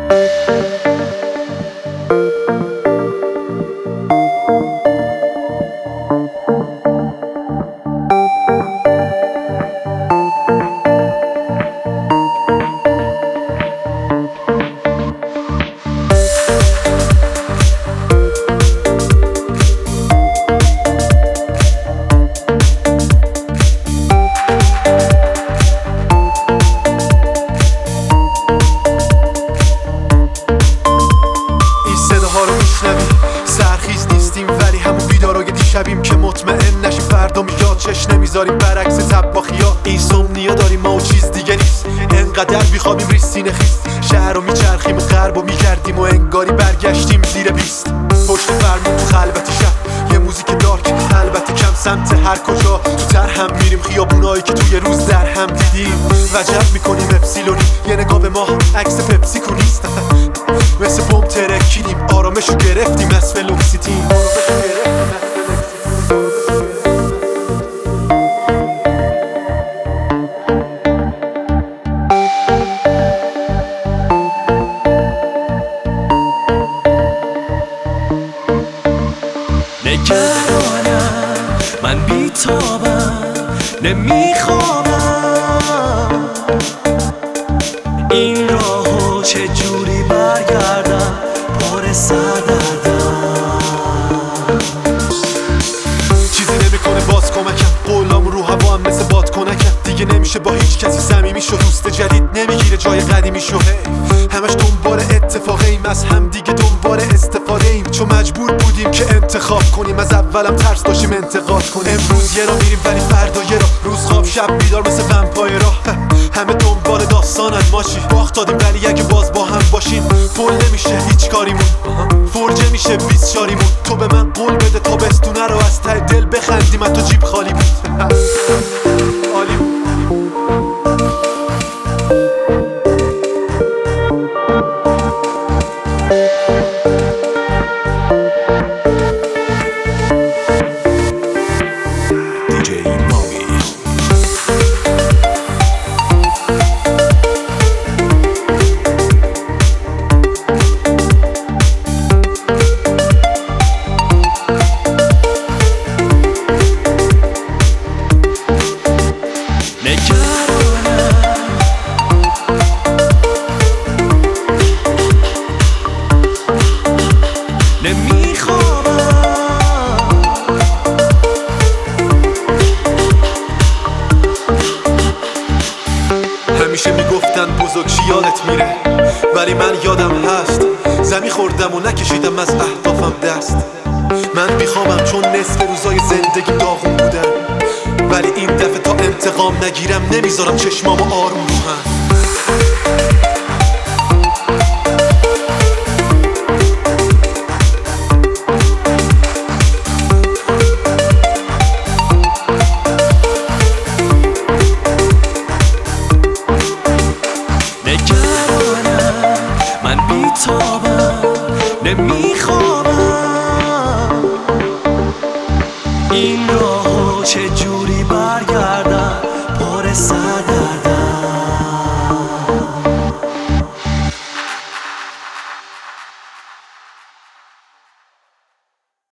سرخیز نیستیم ولی همون بیدارای دیشبیم که مطمئن نشیم فردا میاد چش نمیذاریم برعکس طباخیا. اینسومنیا داریم ما و چیز دیگه نیست، انقدر بیخوابیم ریز سینه خیست. شهر رو میچرخیم و غرب رو میگردیم و انگاری برگشتیم زیر 20. پشت فرمون تو خلوت شب یه موزیک دارک، البته کم سمت هر کجا تو تر هم میریم. خیابونایی که توی روز در هم دیدیم وجب میکنیم اپسیلونی. یه نگاه به ما عکس پپسیکو نیست مثل بوم ترکیدیم آرامشو گرفتیم از فلوکسیتین. نگرانم من بیتابم نمیخوابم، این راهو چجوری برگردم پر سردردم. چیزی نمیکنه باز کمکم، قولام رو هوا هم مثل باد کنکم. دیگه نمیشه با هیچ کسی صمیمی شو، دوست جدید نمیگیره جای قدیمی شو. همش دنبال اتفاقیم، از هم دیگه دنبال استفاده ایم. چون مجبور بودیم که انتخاب کنیم، از اولم ترس داشتیم انتقاد کنیم. امروز یه را میریم ولی فردا یه را، روز خواب شب بیدار مثل ومپایرا. همه دنبال داستانن ماشی، باخت دادیم ولی اگه باز با هم باشیم فول نمیشه هیچ کاریمون، فرجه میشه 20 شاریمون. تو به من قول بده تابستونه رو از ته دل بخندیم، تو جیب خالی بود. عالی بود. همیشه میگفتن بزرگ یادت میره، ولی من یادم هست زمین خوردم و نکشیدم از اهدافم دست. من میخوامم چون نصف روزای زندگی داغون بودن، ولی این دفعه تا انتقام نگیرم نمیذارم چشمامو آروم رو هم. نگرانم من بیتابم نمیخوابم، این راهو چجوری